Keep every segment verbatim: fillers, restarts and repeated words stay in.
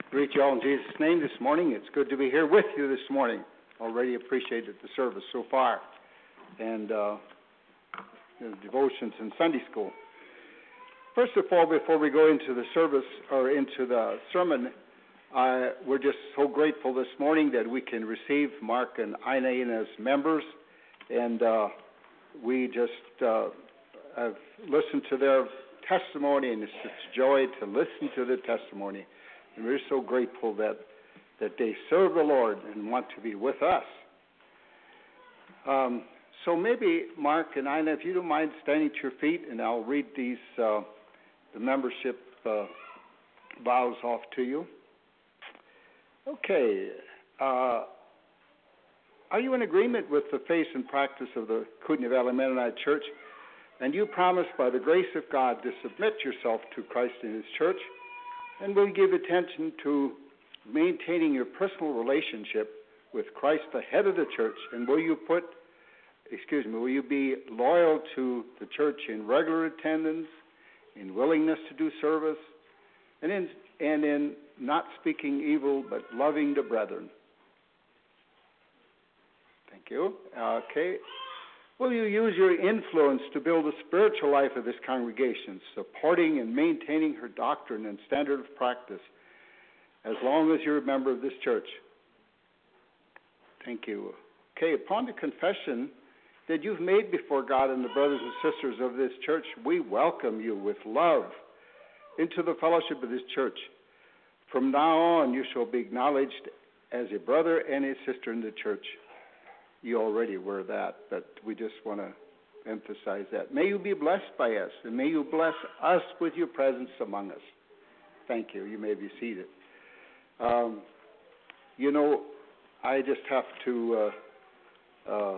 Greet you all in Jesus' name this morning. It's good to be here with you this morning. Already appreciated the service so far and uh, the devotions in Sunday school. First of all, before we go into the service or into the sermon, uh, we're just so grateful this morning that we can receive Mark and Ina as members, and uh, we just uh, have listened to their testimony, and it's just joy to listen to the testimony. And we're so grateful that, that they serve the Lord and want to be with us. Um, so maybe, Mark and Ina, if you don't mind standing to your feet, and I'll read these uh, the membership uh, vows off to you. Okay. Uh, are you in agreement with the faith and practice of the Kootenai Valley Mennonite Church? And you promise by the grace of God to submit yourself to Christ and His church, and will give attention to maintaining your personal relationship with Christ, the head of the church, and will you put, excuse me, will you be loyal to the church in regular attendance, in willingness to do service, and in, and in not speaking evil but loving the brethren? Thank you. Okay. Will you use your influence to build the spiritual life of this congregation, supporting and maintaining her doctrine and standard of practice as long as you're a member of this church? Thank you. Okay, upon the confession that you've made before God and the brothers and sisters of this church, we welcome you with love into the fellowship of this church. From now on, you shall be acknowledged as a brother and a sister in the church. You already were that, but we just want to emphasize that. May you be blessed by us, and may you bless us with your presence among us. Thank you. You may be seated. Um, you know, I just have to uh, uh,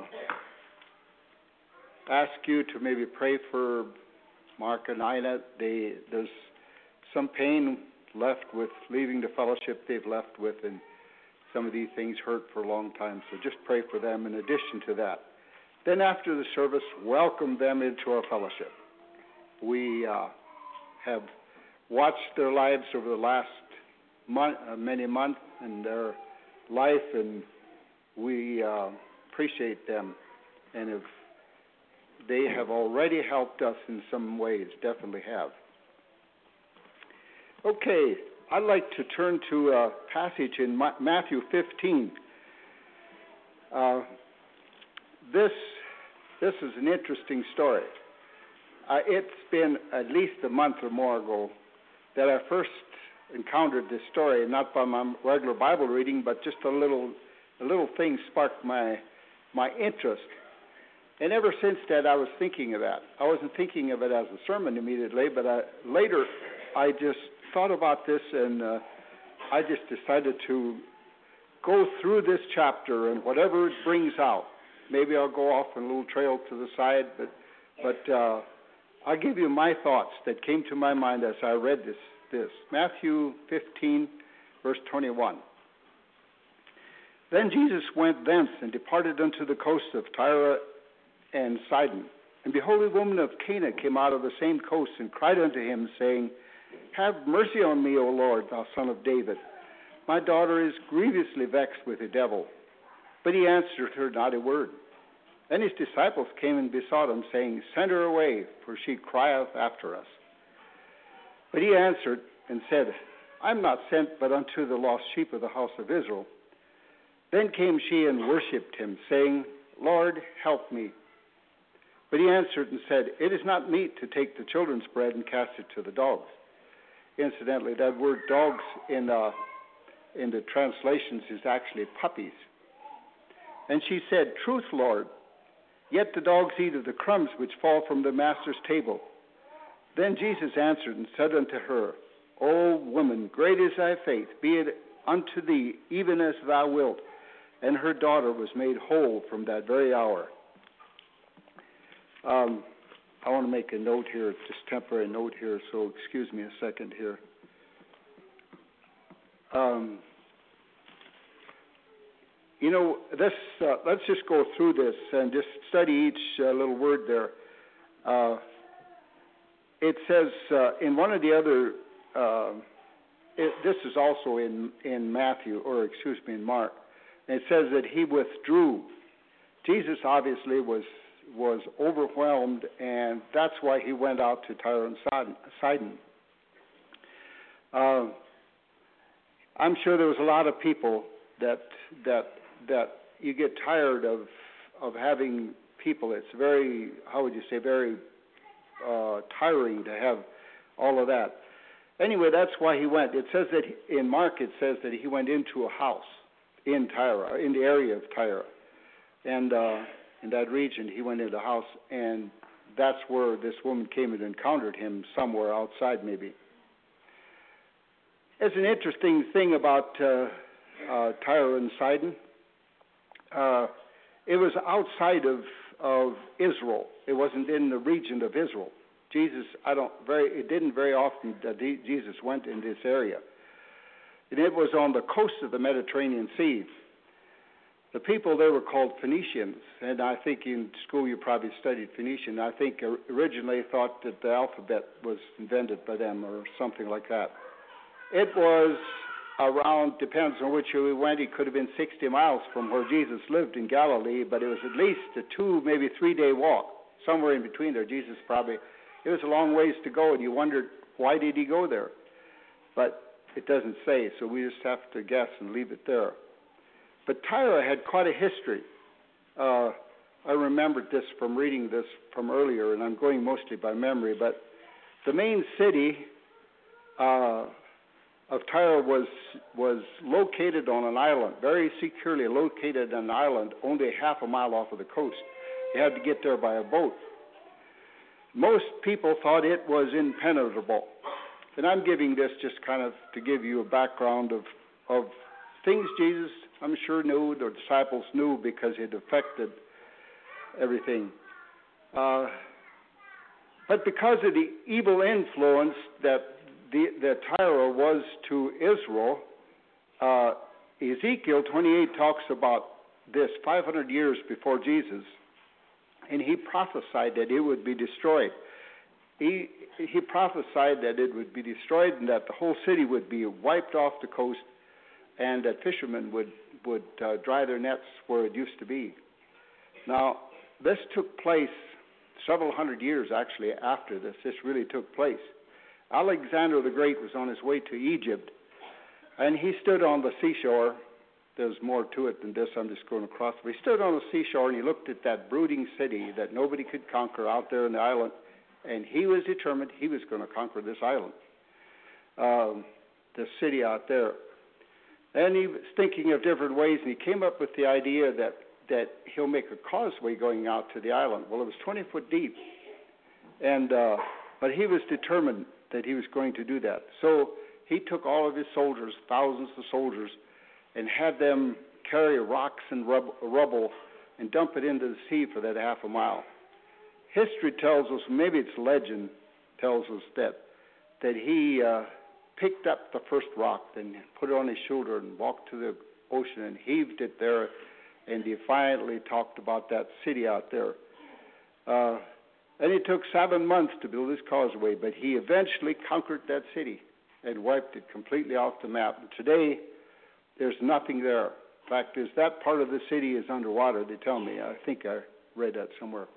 ask you to maybe pray for Mark and Ina. They, there's some pain left with leaving the fellowship they've left with, and some of these things hurt for a long time, so just pray for them in addition to that. Then after the service, welcome them into our fellowship. We uh, have watched their lives over the last month, uh, many months and their life, and we uh, appreciate them. And if they have already helped us in some ways, definitely have. Okay. I'd like to turn to a passage in Matthew fifteen. Uh, this this is an interesting story. Uh, it's been at least a month or more ago that I first encountered this story, not by my regular Bible reading, but just a little a little thing sparked my my interest. And ever since that, I was thinking of that. I wasn't thinking of it as a sermon immediately, but I, later I just thought about this, and uh, I just decided to go through this chapter and whatever it brings out. Maybe I'll go off on a little trail to the side, but but uh, I'll give you my thoughts that came to my mind as I read this. This Matthew fifteen, verse twenty-one. Then Jesus went thence and departed unto the coast of Tyre and Sidon. And behold, a woman of Canaan came out of the same coast and cried unto him, saying, Have mercy on me, O Lord, thou son of David. My daughter is grievously vexed with a devil. But he answered her not a word. Then his disciples came and besought him, saying, Send her away, for she crieth after us. But he answered and said, I am not sent but unto the lost sheep of the house of Israel. Then came she and worshipped him, saying, Lord, help me. But he answered and said, It is not meet to take the children's bread and cast it to the dogs. Incidentally, that word dogs in uh, in the translations is actually puppies. And she said, Truth, Lord, yet the dogs eat of the crumbs which fall from the master's table. Then Jesus answered and said unto her, O woman, great is thy faith, be it unto thee even as thou wilt. And her daughter was made whole from that very hour. Um, I want to make a note here, just temporary note here, so excuse me a second here. Um, you know, this. Uh, let's just go through this and just study each uh, little word there. Uh, it says uh, in one of the other uh, it, this is also in, in Matthew, or excuse me, in Mark. And it says that he withdrew. Jesus obviously was was overwhelmed, and that's why he went out to Tyre and Sidon. Uh, I'm sure there was a lot of people that that that you get tired of of having people. It's very, how would you say, very uh, tiring to have all of that. Anyway, that's why he went. It says that he, in Mark, it says that he went into a house in Tyre, in the area of Tyre, and uh, in that region, he went into a house, and that's where this woman came and encountered him somewhere outside, maybe. There's an interesting thing about uh, uh, Tyre and Sidon. Uh, it was outside of, of Israel. It wasn't in the region of Israel. Jesus, I don't very. It didn't very often that he, Jesus went in this area, and it was on the coast of the Mediterranean Sea. The people there were called Phoenicians, and I think in school you probably studied Phoenician. I think originally thought that the alphabet was invented by them or something like that. It was around, depends on which way we went, it could have been sixty miles from where Jesus lived in Galilee, but it was at least a two, maybe three-day walk, somewhere in between there. Jesus probably, it was a long ways to go, and you wondered, why did he go there? But it doesn't say, so we just have to guess and leave it there. But Tyre had quite a history. Uh, I remembered this from reading this from earlier, and I'm going mostly by memory, but the main city uh, of Tyre was was located on an island, very securely located on an island, only half a mile off of the coast. You had to get there by a boat. Most people thought it was impenetrable. And I'm giving this just kind of to give you a background of, of things Jesus, I'm sure, knew, the disciples knew, because it affected everything. Uh, but because of the evil influence that the, that Tyre was to Israel, uh, Ezekiel twenty-eight talks about this five hundred years before Jesus, and he prophesied that it would be destroyed. He, he prophesied that it would be destroyed and that the whole city would be wiped off the coast, and that fishermen would, would uh, dry their nets where it used to be. Now, this took place several hundred years, actually, after this. This really took place. Alexander the Great was on his way to Egypt, and he stood on the seashore. There's more to it than this. I'm just going across. But he stood on the seashore, and he looked at that brooding city that nobody could conquer out there in the island, and he was determined he was going to conquer this island, um, this city out there. And he was thinking of different ways, and he came up with the idea that, that he'll make a causeway going out to the island. Well, it was twenty foot deep, and uh, but he was determined that he was going to do that. So he took all of his soldiers, thousands of soldiers, and had them carry rocks and rub- rubble and dump it into the sea for that half a mile. History tells us, maybe it's legend, tells us that that he uh, picked up the first rock and put it on his shoulder and walked to the ocean and heaved it there, and defiantly talked about that city out there. Uh, and it took seven months to build this causeway, but he eventually conquered that city and wiped it completely off the map. And today, there's nothing there. In fact, is that part of the city is underwater, they tell me. I think I read that somewhere.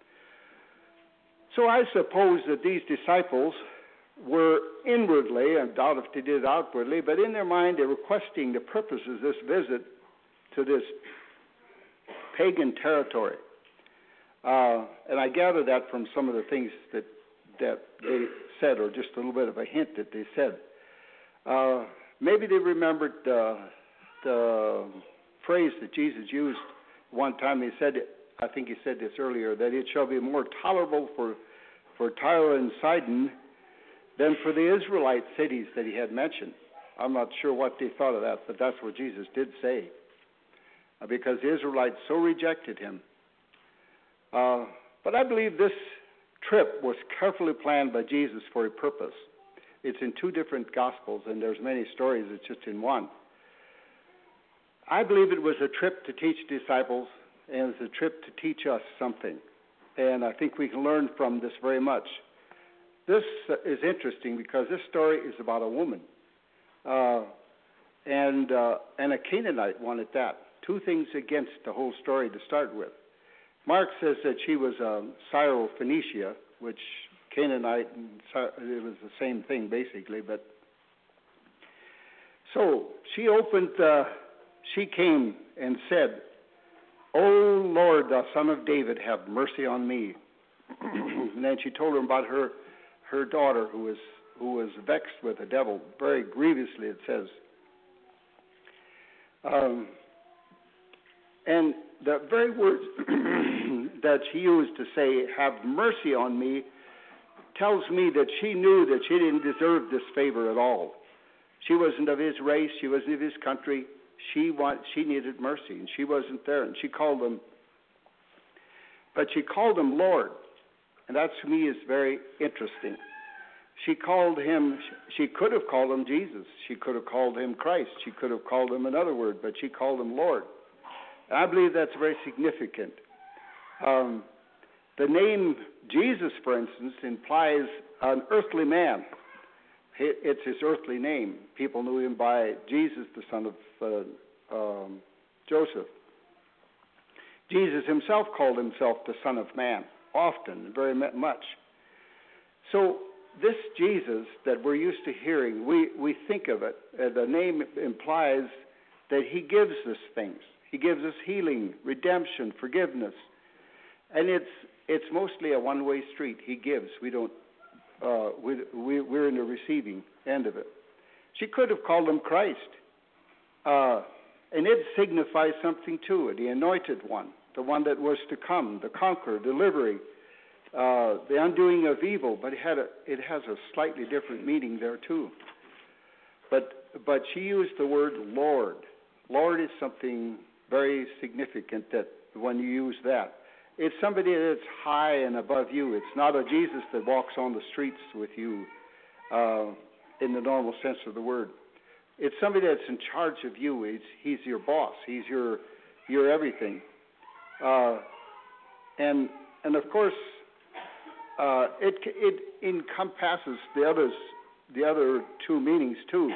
So I suppose that these disciples were inwardly, I doubt if they did outwardly, but in their mind they were questioning the purpose of this visit to this pagan territory. Uh, and I gather that from some of the things that that they said, or just a little bit of a hint that they said. Uh, maybe they remembered uh, the phrase that Jesus used one time. He said, I think he said this earlier, that it shall be more tolerable for, for Tyre and Sidon than for the Israelite cities that he had mentioned. I'm not sure what they thought of that, but that's what Jesus did say, uh, because the Israelites so rejected him. Uh, but I believe this trip was carefully planned by Jesus for a purpose. It's in two different Gospels, and there's many stories. It's just in one. I believe it was a trip to teach disciples, and it's a trip to teach us something. And I think we can learn from this very much. This is interesting because this story is about a woman. and uh, and a Canaanite one at that. Two things against the whole story to start with. Mark says that she was um, Syro-Phoenicia, which Canaanite and it was the same thing basically. But so she opened. Uh, she came and said, "O Lord, thou Son of David, have mercy on me." And then she told him about her her daughter who was who was vexed with the devil very grievously. It says, um, and the very words that she used to say, "Have mercy on me," tells me that she knew that she didn't deserve this favor at all. She wasn't of his race. She wasn't of his country. She want, she needed mercy, and she wasn't there. And she called him, but she called him Lord, and that to me is very interesting. She called him. She could have called him Jesus. She could have called him Christ. She could have called him another word, but she called him Lord. And I believe that's very significant. Um, the name Jesus, for instance, implies an earthly man. It's his earthly name. People knew him by Jesus, the son of uh, um, Joseph. Jesus himself called himself the Son of Man, often, very much. So this Jesus that we're used to hearing, we, we think of it, uh, the name implies that he gives us things. He gives us healing, redemption, forgiveness. And it's it's mostly a one-way street. He gives. We don't, uh, we, we, we're in the receiving end of it. She could have called him Christ. Uh, and it signifies something too, the anointed one, the one that was to come, the conqueror, delivery, uh, the undoing of evil. But it, had a, it has a slightly different meaning there too. But but she used the word Lord. Lord is something very significant that when you use that. It's somebody that's high and above you. It's not a Jesus that walks on the streets with you uh, in the normal sense of the word. It's somebody that's in charge of you. He's, he's your boss. He's your your everything. Uh, and and of course, uh, it it encompasses the others the other two meanings too.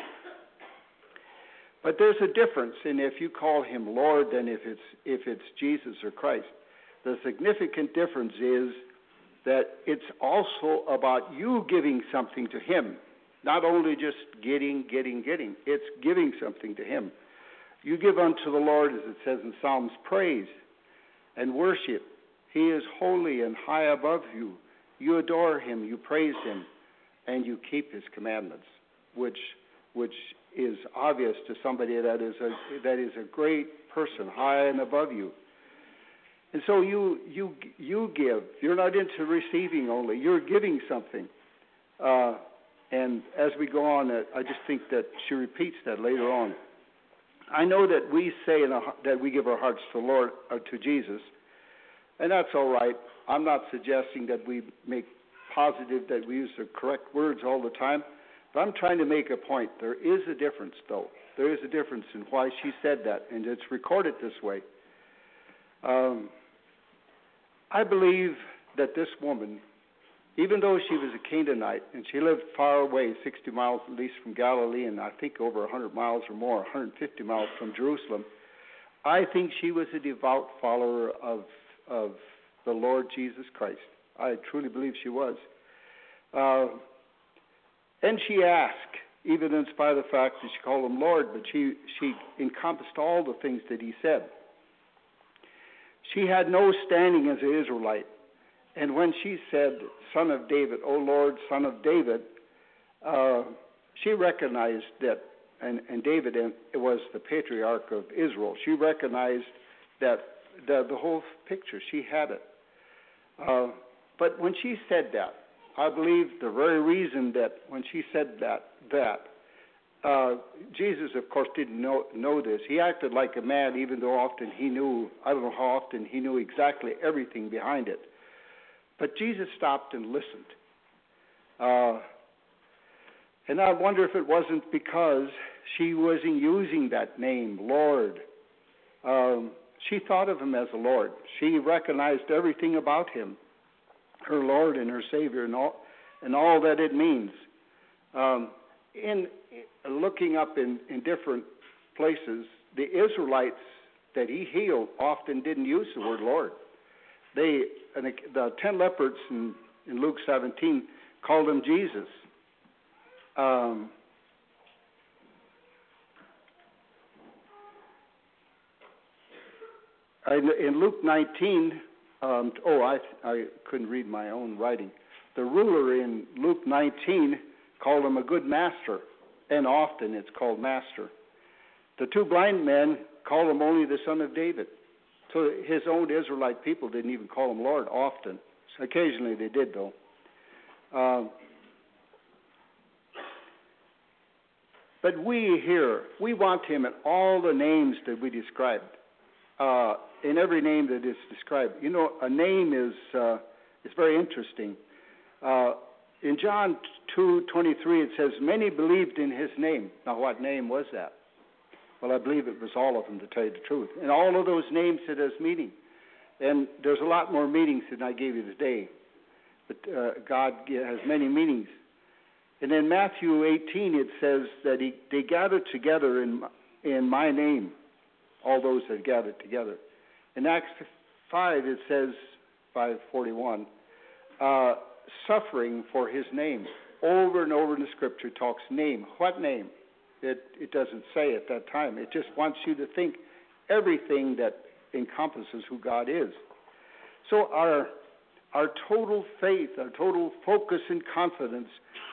But there's a difference in if you call him Lord than if it's if it's Jesus or Christ. The significant difference is that it's also about you giving something to him, not only just getting, getting, getting. It's giving something to him. You give unto the Lord, as it says in Psalms, praise and worship. He is holy and high above you. You adore him, you praise him, and you keep his commandments, which which is obvious to somebody that is a that is a great person, high and above you. And so you you you give. You're not into receiving only. You're giving something. Uh, and as we go on, uh, I just think that she repeats that later on. I know that we say in a, that we give our hearts to the Lord, uh, to Jesus, and that's all right. I'm not suggesting that we make positive, that we use the correct words all the time. But I'm trying to make a point. There is a difference, though. There is a difference in why she said that, and it's recorded this way. Um, I believe that this woman, even though she was a Canaanite, and she lived far away, sixty miles at least from Galilee, and I think over one hundred miles or more, one hundred fifty miles from Jerusalem, I think she was a devout follower of, of the Lord Jesus Christ. I truly believe she was. Uh, And she asked, even in spite of the fact that she called him Lord, but she, she encompassed all the things that he said. She had no standing as an Israelite. And when she said, Son of David, O Lord, Son of David, uh, she recognized that, and, and David was the patriarch of Israel. She recognized that the, the whole picture, she had it. Uh, but when she said that, I believe the very reason that when she said that, that uh, Jesus, of course, didn't know, know this. He acted like a man, even though often he knew, I don't know how often he knew exactly everything behind it. But Jesus stopped and listened. Uh, and I wonder if it wasn't because she wasn't using that name, Lord. Um, she thought of him as a Lord. She recognized everything about him, her Lord and her Savior, and all, and all that it means. Um, in, in looking up in, in different places, the Israelites that he healed often didn't use the word Lord. They, and the, the ten lepers in, in Luke seventeen called him Jesus. Um, in, in Luke nineteen, um, oh, I, I couldn't read my own writing. The ruler in Luke nineteen called him a good master, and often it's called master. The two blind men called him only the son of David. So his own Israelite people didn't even call him Lord often. So occasionally they did, though. Um, but we here, we want him in all the names that we described. Uh, in every name that is described. You know, a name is uh, is very interesting. Uh, in John two twenty-three, it says, many believed in his name. Now, what name was that? Well, I believe it was all of them, to tell you the truth. And all of those names had his meaning. And there's a lot more meanings than I gave you today. But uh, God has many meanings. And in Matthew eighteen, it says that he, they gathered together in, in my name, all those that gathered together. In Acts five, it says, five forty-one, uh, suffering for his name. Over and over in the Scripture talks name. What name? It, it doesn't say at that time. It just wants you to think everything that encompasses who God is. So our our total faith, our total focus and confidence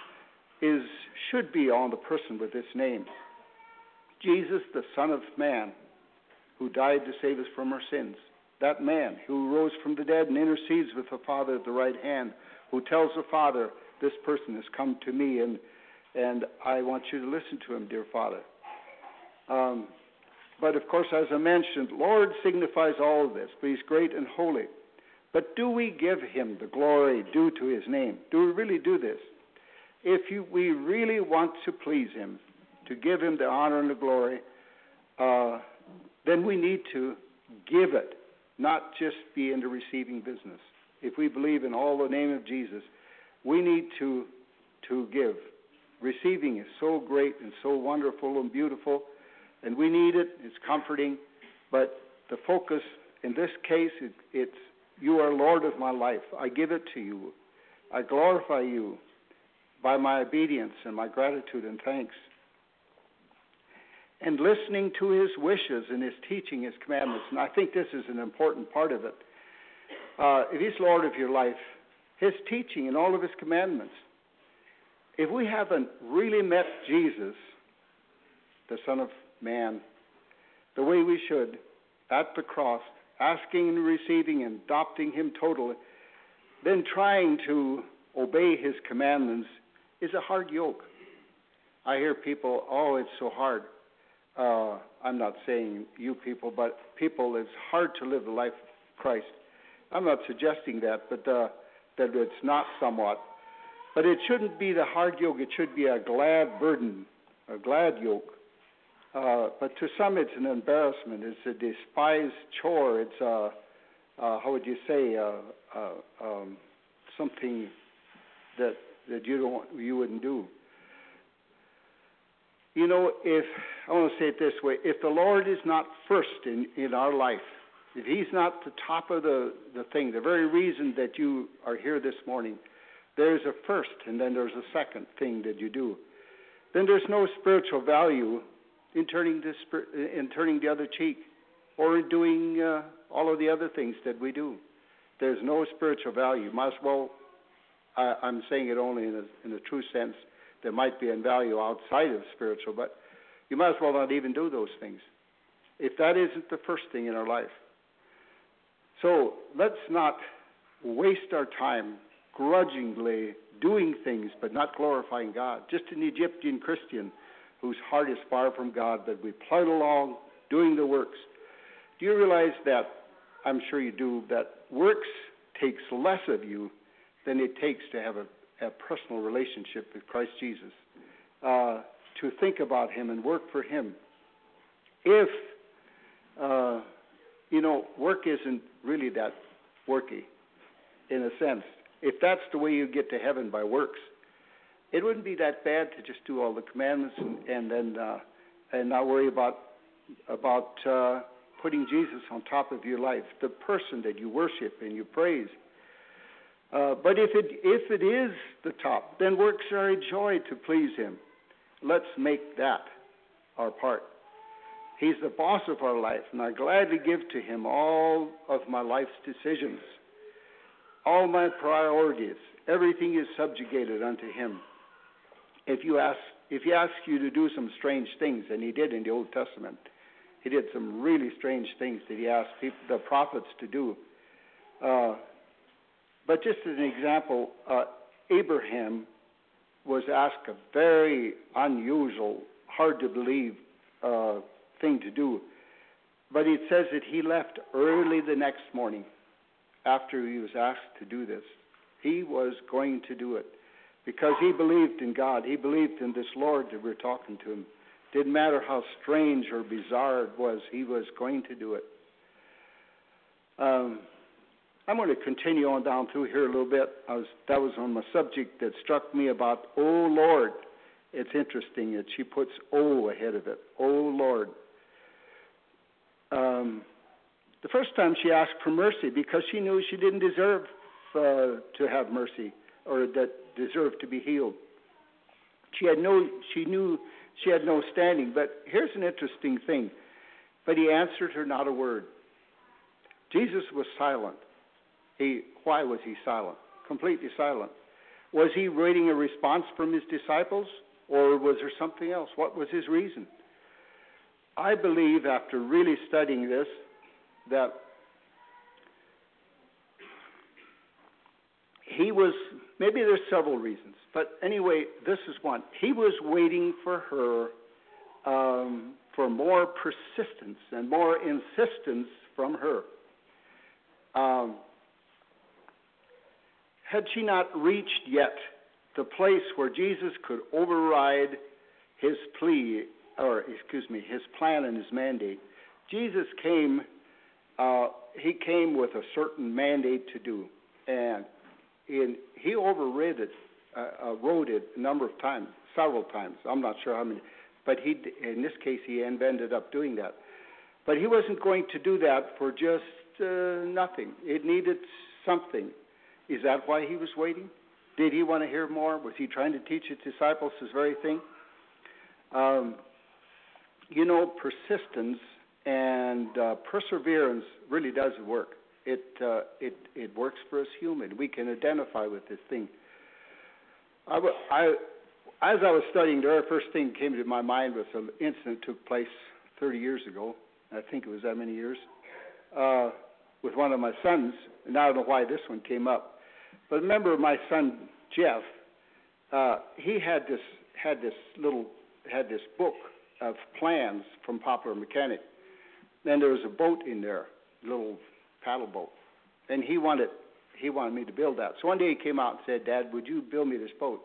is should be on the person with this name. Jesus, the Son of Man, who died to save us from our sins. That man who rose from the dead and intercedes with the Father at the right hand, who tells the Father, this person has come to me, and and I want you to listen to him, dear Father. Um, but, of course, as I mentioned, Lord signifies all of this, but he's great and holy. But do we give him the glory due to his name? Do we really do this? If you, we really want to please him, to give him the honor and the glory, uh, then we need to give it, not just be in the receiving business. If we believe in all the name of Jesus, we need to to give. Receiving is so great and so wonderful and beautiful, and we need it. It's comforting, but the focus in this case, it, it's you are Lord of my life. I give it to you. I glorify you by my obedience and my gratitude and thanks. And listening to his wishes and his teaching, his commandments. And I think this is an important part of it. Uh, if he's Lord of your life, his teaching and all of his commandments. If we haven't really met Jesus, the Son of Man, the way we should, at the cross, asking and receiving and adopting him totally, then trying to obey his commandments is a hard yoke. I hear people, oh, it's so hard. Uh, I'm not saying you people, but people, it's hard to live the life of Christ. I'm not suggesting that, but uh, that it's not somewhat. But it shouldn't be the hard yoke. It should be a glad burden, a glad yoke. Uh, but to some, it's an embarrassment. It's a despised chore. It's a, uh, how would you say, uh, uh, um, something that that you don't, you wouldn't do. You know, if I want to say it this way: if the Lord is not first in, in our life, if He's not the top of the the thing, the very reason that you are here this morning. There's a first, and then there's a second thing that you do. Then there's no spiritual value in turning the in turning the other cheek, or in doing uh, all of the other things that we do. There's no spiritual value. Might as well. I, I'm saying it only in a, in a true sense. There might be a value outside of spiritual, but you might as well not even do those things if that isn't the first thing in our life. So let's not waste our time grudgingly doing things but not glorifying God. Just an Egyptian Christian whose heart is far from God, but we plod along doing the works. Do you realize that, I'm sure you do, that works takes less of you than it takes to have a, a personal relationship with Christ Jesus, uh, to think about Him and work for Him. If, uh, you know, work isn't really that worky, in a sense. If that's the way you get to heaven, by works, it wouldn't be that bad to just do all the commandments and, and then uh, and not worry about about uh, putting Jesus on top of your life, the person that you worship and you praise. Uh, but if it if it is the top, then works our joy to please him. Let's make that our part. He's the boss of our life, and I gladly give to him all of my life's decisions, all my priorities. Everything is subjugated unto him. If you ask, if he asks you to do some strange things, and he did in the Old Testament, he did some really strange things that he asked people, the prophets to do. Uh, but just as an example, uh, Abraham was asked a very unusual, hard to believe uh, thing to do. But it says that he left early the next morning after he was asked to do this. He was going to do it because he believed in God. He believed in this Lord that we're talking to him. Didn't matter how strange or bizarre it was, he was going to do it. Um, I'm going to continue on down through here a little bit. I was, that was on my subject that struck me about, oh Lord. It's interesting that she puts oh ahead of it. Oh Lord. Um, the first time she asked for mercy because she knew she didn't deserve uh, to have mercy or that deserved to be healed. She had no, she knew she had no standing. But here's an interesting thing. But he answered her not a word. Jesus was silent. He, why was he silent? Completely silent. Was he waiting a response from his disciples, or was there something else? What was his reason? I believe, after really studying this, that he was, maybe there's several reasons, but anyway, this is one. He was waiting for her um, for more persistence and more insistence from her. Um, had she not reached yet the place where Jesus could override his plea, or excuse me, his plan and his mandate, Jesus came, uh, he came with a certain mandate to do, and in, he overrid it, uh, uh, wrote it a number of times, several times. I'm not sure how many, but he, in this case, he ended up doing that. But he wasn't going to do that for just uh, nothing. It needed something. Is that why he was waiting? Did he want to hear more? Was he trying to teach his disciples this very thing? Um, you know, persistence and uh, perseverance really does work. It, uh, it it works for us human. We can identify with this thing. I, I, as I was studying, the very first thing that came to my mind was an incident that took place thirty years ago. I think it was that many years. Uh, with one of my sons, and I don't know why this one came up. But remember, my son Jeff, uh, he had this had this little had this book of plans from Popular Mechanic. Then there was a boat in there, a little paddle boat, and he wanted he wanted me to build that. So one day he came out and said, "Dad, would you build me this boat?"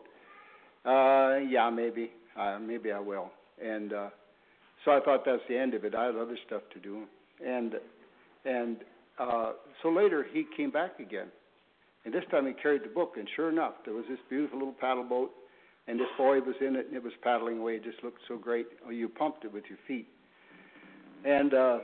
Uh, yeah, maybe, uh, maybe I will. And uh, so I thought that's the end of it. I had other stuff to do, and and uh, so later he came back again. And this time he carried the book, and sure enough, there was this beautiful little paddle boat, and this boy was in it, and it was paddling away. It just looked so great. Oh, you pumped it with your feet. And, uh,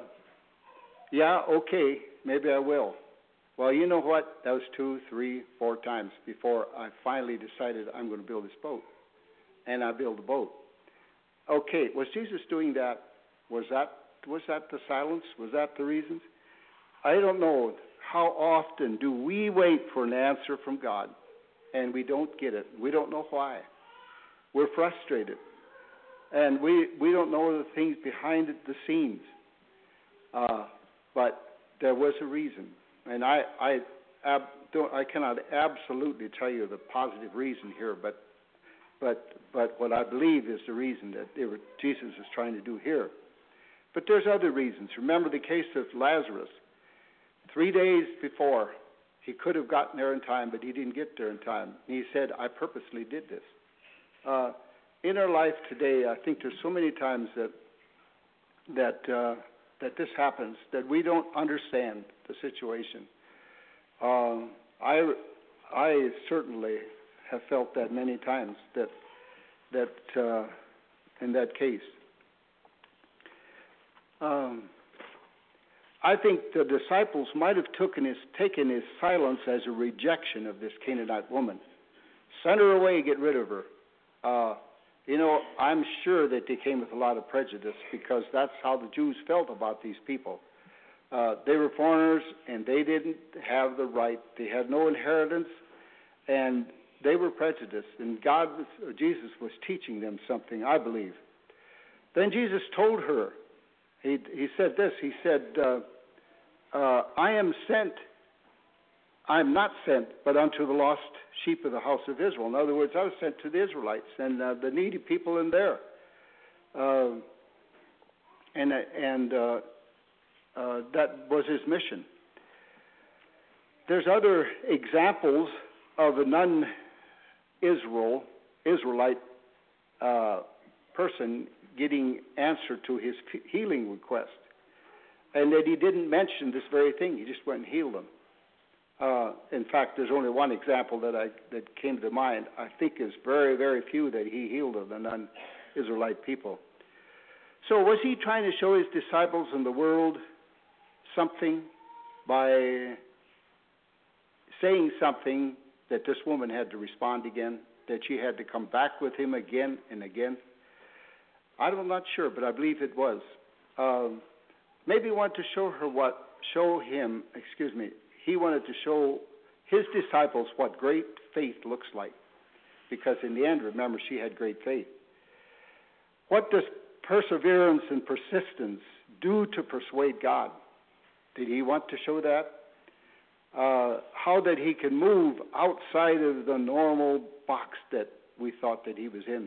yeah, okay, maybe I will. Well, you know what? That was two, three, four times before I finally decided I'm going to build this boat. And I built a boat. Okay, was Jesus doing that? Was that was that the silence? Was that the reasons? I don't know. How often do we wait for an answer from God and we don't get it? We don't know why. We're frustrated. And we, we don't know the things behind the scenes. Uh, but there was a reason. And I I, ab, don't, I cannot absolutely tell you the positive reason here, but but but what I believe is the reason that they were, Jesus is trying to do here. But there's other reasons. Remember the case of Lazarus. Three days before, he could have gotten there in time, but he didn't get there in time. And he said, I purposely did this. Uh, in our life today, I think there's so many times that that uh, that this happens, that we don't understand the situation. Um, I, I certainly have felt that many times, that, that uh, in that case. Um, I think the disciples might have taken his, taken his silence as a rejection of this Canaanite woman. Send her away, get rid of her. Uh, you know, I'm sure that they came with a lot of prejudice because that's how the Jews felt about these people. Uh, they were foreigners, and they didn't have the right. They had no inheritance, and they were prejudiced. And God, was, or Jesus, was teaching them something, I believe. Then Jesus told her, he, he said this, he said, uh, uh, I am sent, I am not sent, but unto the lost sheep of the house of Israel. In other words, I was sent to the Israelites and uh, the needy people in there. Uh, and and uh, uh, that was his mission. There's other examples of a non-Israel, Israelite uh, person getting answer to his healing request. And that he didn't mention this very thing. He just went and healed them. Uh, in fact, there's only one example that I that came to mind. I think is very, very few that he healed of the non-Israelite people. So was he trying to show his disciples in the world something by saying something that this woman had to respond again, that she had to come back with him again and again? I'm not sure, but I believe it was. Um, maybe he wanted to show her what, show him, excuse me, he wanted to show his disciples what great faith looks like. Because in the end, remember, she had great faith. What does perseverance and persistence do to persuade God? Did he want to show that? Uh, how that he can move outside of the normal box that we thought that he was in.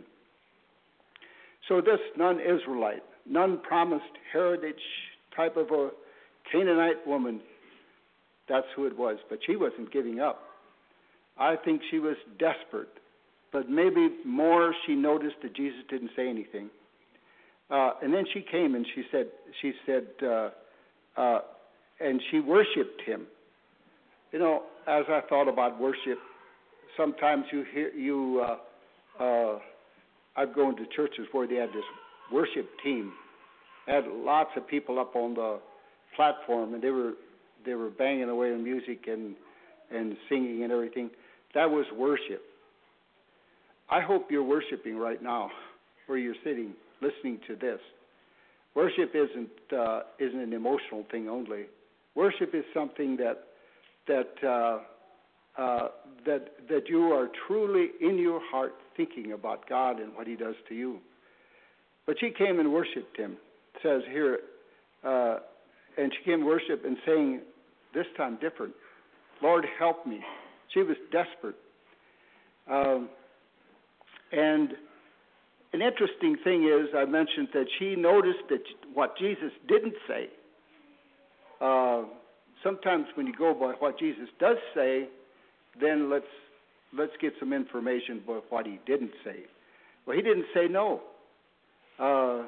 So this non-Israelite, non-promised heritage type of a Canaanite woman, that's who it was. But she wasn't giving up. I think she was desperate. But maybe more she noticed that Jesus didn't say anything. Uh, and then she came and she said, she said, uh, uh, and she worshipped him. You know, as I thought about worship, sometimes you hear, you, uh, uh, I've gone to churches where they had this worship team. They had lots of people up on the platform, and they were they were banging away on music and and singing and everything. That was worship. I hope you're worshiping right now, where you're sitting, listening to this. Worship isn't uh, isn't an emotional thing only. Worship is something that that uh, uh, that that you are truly in your heart thinking about God and what He does to you. But she came and worshipped Him. It says here, uh, and she came worship and saying, this time different, Lord, help me. She was desperate. Um, and an interesting thing is, I mentioned that she noticed that what Jesus didn't say. Uh, sometimes when you go by what Jesus does say, then let's let's get some information about what he didn't say. Well, he didn't say no. Uh,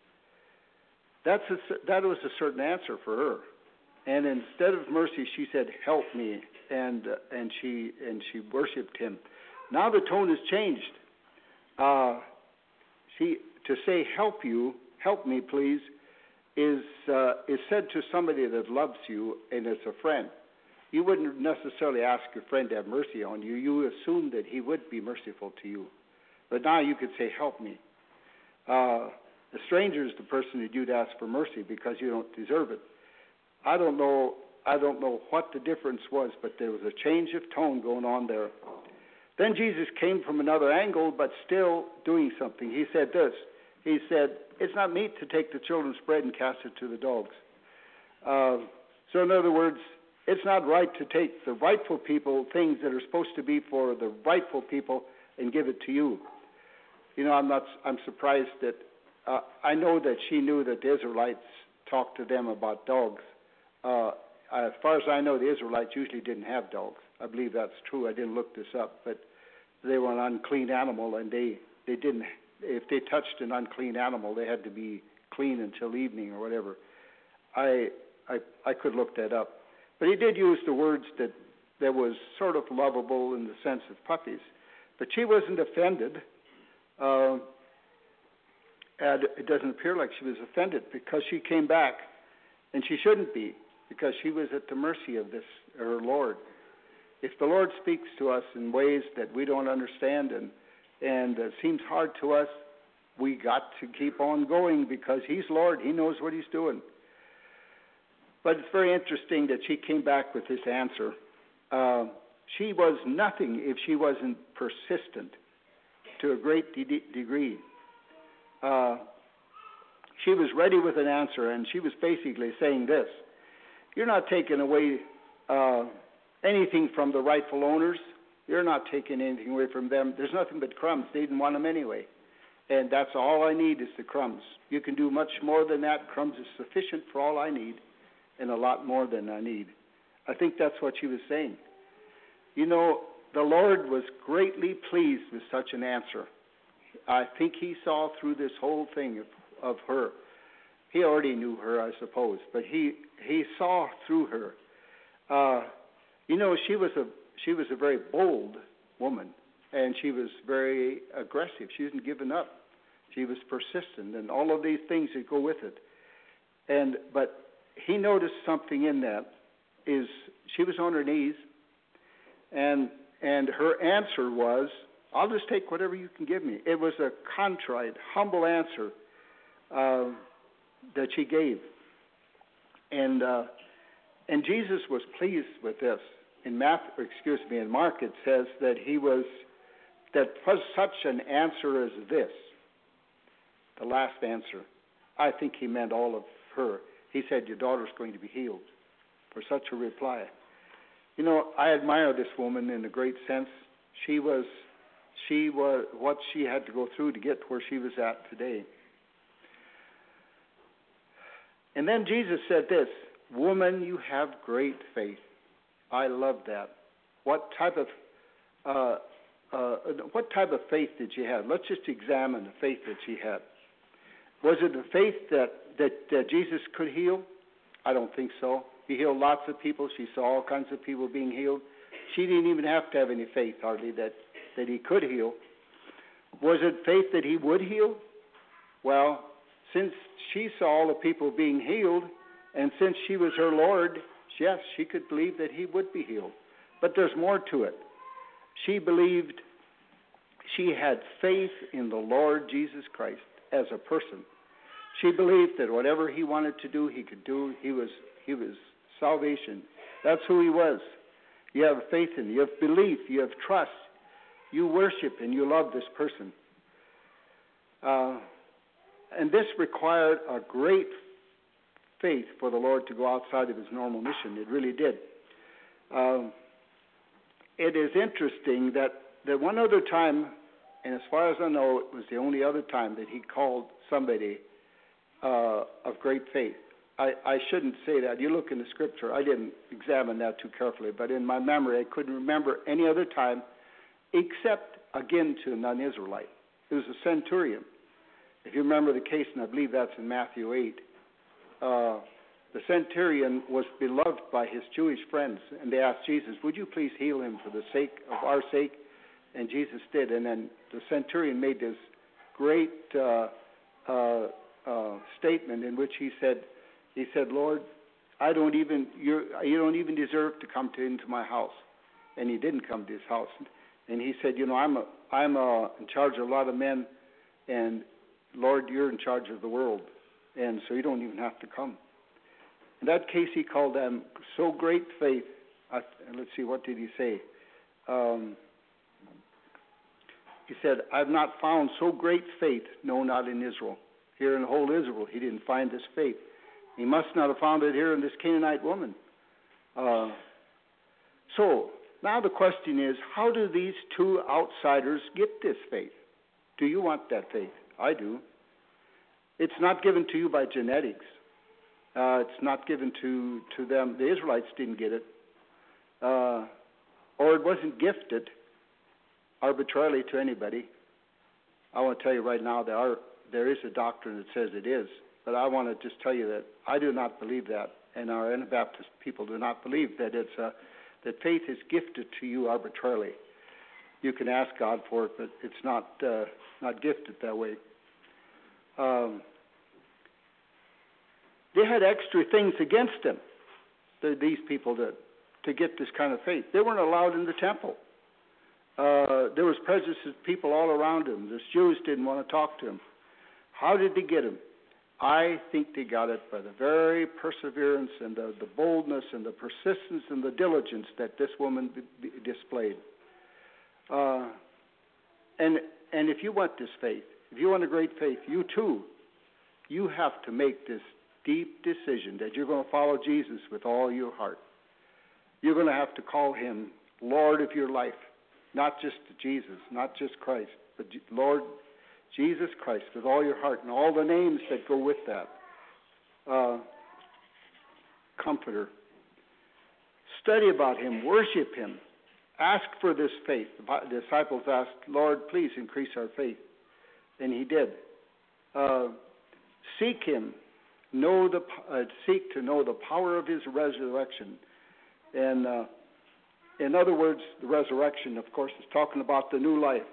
that's a, that was a certain answer for her. And instead of mercy, she said, "Help me," and uh, and she and she worshipped him. Now the tone has changed. Uh, she to say, "Help you, help me, please," is uh, is said to somebody that loves you and is a friend. You wouldn't necessarily ask your friend to have mercy on you. You assume that he would be merciful to you. But now you could say, "Help me." Uh, a stranger is the person that you'd ask for mercy because you don't deserve it. I don't know. I don't know what the difference was, but there was a change of tone going on there. Then Jesus came from another angle, but still doing something. He said this. He said, "It's not meet to take the children's bread and cast it to the dogs." Uh, so in other words, it's not right to take the rightful people, things that are supposed to be for the rightful people, and give it to you. You know, I'm not. I'm surprised that uh, I know that she knew that the Israelites talked to them about dogs. Uh, as far as I know, the Israelites usually didn't have dogs. I believe that's true. I didn't look this up, but they were an unclean animal, and they, they didn't. If they touched an unclean animal, they had to be clean until evening or whatever. I I, I could look that up, but he did use the words that that was sort of lovable in the sense of puppies, but she wasn't offended. Uh, And it doesn't appear like she was offended because she came back, and she shouldn't be, because she was at the mercy of this, her Lord. If the Lord speaks to us in ways that we don't understand and and uh, seems hard to us, we got to keep on going because He's Lord. He knows what He's doing. But it's very interesting that she came back with this answer. Uh, she was nothing if she wasn't persistent to a great de- degree. Uh, she was ready with an answer, and she was basically saying this: you're not taking away uh, anything from the rightful owners. You're not taking anything away from them. There's nothing but crumbs. They didn't want them anyway. And that's all I need is the crumbs. You can do much more than that. Crumbs is sufficient for all I need, and a lot more than I need. I think that's what she was saying. You know, the Lord was greatly pleased with such an answer. I think He saw through this whole thing of, of her. He already knew her, I suppose, but he he saw through her. Uh, you know, she was a she was a very bold woman, and she was very aggressive. She wasn't giving up. She was persistent, and all of these things that go with it. And but he noticed something in that is she was on her knees, and and her answer was, "I'll just take whatever you can give me." It was a contrite, humble answer uh, that she gave, and uh, and Jesus was pleased with this. In Matthew, excuse me, in Mark, it says that he was that was such an answer as this, the last answer. I think he meant all of her. He said, "Your daughter's going to be healed," for such a reply. You know, I admire this woman in a great sense. She was, she was what she had to go through to get where she was at today. And then Jesus said this: "Woman, you have great faith." I love that. What type of uh, uh, what type of faith did she have? Let's just examine the faith that she had. Was it the faith that, that, that Jesus could heal? I don't think so. He healed lots of people. She saw all kinds of people being healed. She didn't even have to have any faith, hardly, that, that He could heal. Was it faith that He would heal? Well, since she saw all the people being healed, and since she was her Lord, yes, she could believe that He would be healed. But there's more to it. She believed, she had faith in the Lord Jesus Christ as a person. She believed that whatever He wanted to do, He could do. He was, he was salvation. That's who He was. You have faith in Him. You have belief. You have trust. You worship and you love this person. Uh, and this required a great faith for the Lord to go outside of His normal mission. It really did. Um, it is interesting that, that one other time, and as far as I know, it was the only other time that He called somebody uh, of great faith. I, I shouldn't say that. You look in the Scripture. I didn't examine that too carefully, but in my memory, I couldn't remember any other time except, again, to a non-Israelite. It was a centurion. If you remember the case, and I believe that's in Matthew eight, Uh, the centurion was beloved by his Jewish friends, and they asked Jesus, "Would you please heal him for the sake of our sake?" And Jesus did. And then the centurion made this great uh, uh, uh, statement in which he said, "He said, Lord, I don't even you you don't even deserve to come to into my house." And he didn't come to his house. And he said, "You know, I'm a I'm a, in charge of a lot of men, and Lord, you're in charge of the world. And so you don't even have to come." In that case, he called them so great faith. Uh, let's see, what did he say? Um, he said, "I've not found so great faith, no, not in Israel." Here in the whole Israel, he didn't find this faith. He must not have found it here in this Canaanite woman. Uh, so now the question is, how do these two outsiders get this faith? Do you want that faith? I do. It's not given to you by genetics. Uh, it's not given to, to them. The Israelites didn't get it. Uh, or it wasn't gifted arbitrarily to anybody. I want to tell you right now, there, are, there is a doctrine that says it is. But I want to just tell you that I do not believe that. And our Anabaptist people do not believe that it's a, that faith is gifted to you arbitrarily. You can ask God for it, but it's not, uh, not gifted that way. Um, they had extra things against them, the, these people did, to get this kind of faith. They weren't allowed in the temple. Uh, there was prejudiced people all around him. The Jews didn't want to talk to him. How did they get him? I think they got it by the very perseverance and the, the boldness and the persistence and the diligence that this woman b- b- displayed. Uh, and and if you want this faith, if you want a great faith, you too, you have to make this deep decision that you're going to follow Jesus with all your heart. You're going to have to call him Lord of your life, not just Jesus, not just Christ, but Lord Jesus Christ with all your heart and all the names that go with that. Uh, comforter. Study about him, worship him, ask for this faith. The disciples asked, Lord, please increase our faith. And he did. Uh, seek him, know the uh, seek to know the power of his resurrection. And uh, in other words, the resurrection, of course, is talking about the new life.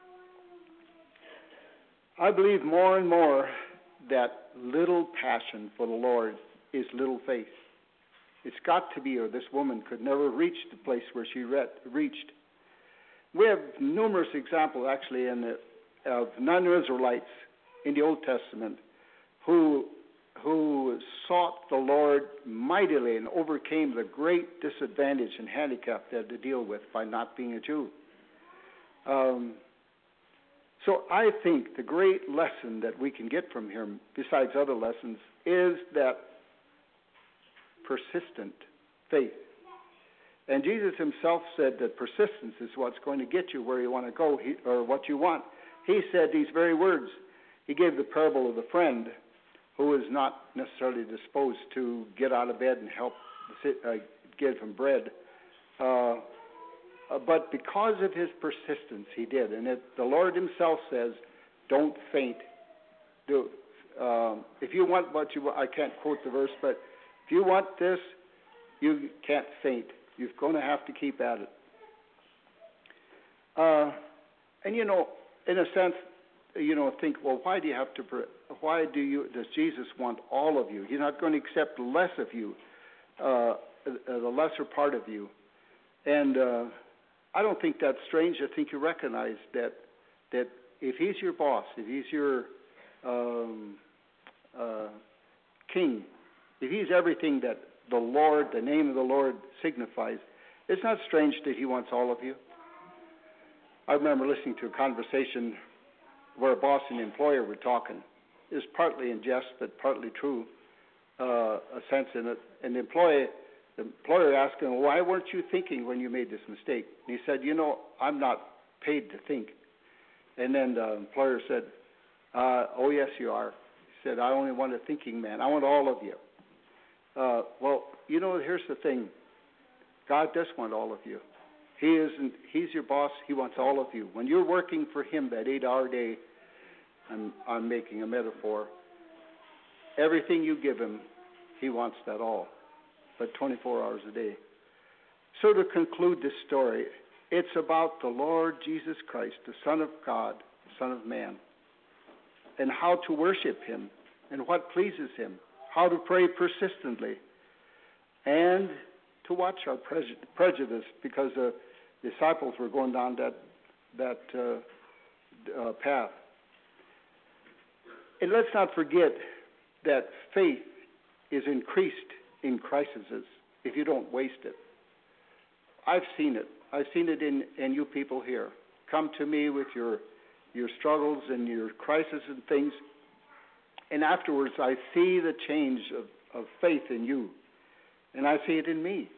I believe more and more that little passion for the Lord is little faith. It's got to be, or this woman could never reach the place where she re- reached. We have numerous examples, actually, in the, of non-Israelites in the Old Testament who who sought the Lord mightily and overcame the great disadvantage and handicap they had to deal with by not being a Jew. Um, so I think the great lesson that we can get from here, besides other lessons, is that persistent faith. And Jesus himself said that persistence is what's going to get you where you want to go, he, or what you want. He said these very words. He gave the parable of the friend who is not necessarily disposed to get out of bed and help uh, give him bread. Uh, uh, but because of his persistence, he did. And it, the Lord himself says, don't faint. Do, um, if you want what you want, I can't quote the verse, but if you want this, you can't faint. You're going to have to keep at it. Uh, and, you know, in a sense, you know, think, well, why do you have to, why do you, does Jesus want all of you? He's not going to accept less of you, uh, the lesser part of you. And uh, I don't think that's strange. I think you recognize that that if he's your boss, if he's your um, uh, king, if he's everything that the Lord, the name of the Lord signifies, it's not strange that he wants all of you. I remember listening to a conversation where a boss and employer were talking. It was partly in jest, but partly true, uh, a sense in it. And the employee, the employer asked him, why weren't you thinking when you made this mistake? And he said, you know, I'm not paid to think. And then the employer said, uh, oh, yes, you are. He said, I only want a thinking man. I want all of you. Uh, well, you know, here's the thing. God does want all of you. He isn't. He's your boss. He wants all of you. When you're working for him that eight-hour day, I'm, I'm making a metaphor, everything you give him, he wants that all, but twenty-four hours a day. So to conclude this story, it's about the Lord Jesus Christ, the Son of God, the Son of Man, and how to worship him and what pleases him, how to pray persistently, and to watch our prejudice, because the disciples were going down that that uh, uh, path. And let's not forget that faith is increased in crises if you don't waste it. I've seen it. I've seen it in, in you people here. Come to me with your your struggles and your crises and things, and afterwards I see the change of, of faith in you, and I see it in me.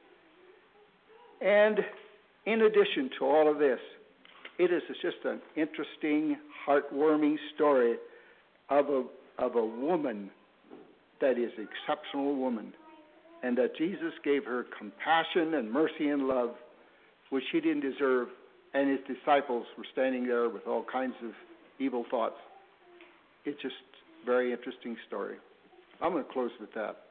And in addition to all of this, it is just an interesting, heartwarming story of a of a woman that is an exceptional woman, and that Jesus gave her compassion and mercy and love, which she didn't deserve, and his disciples were standing there with all kinds of evil thoughts. It's just a very interesting story. I'm going to close with that.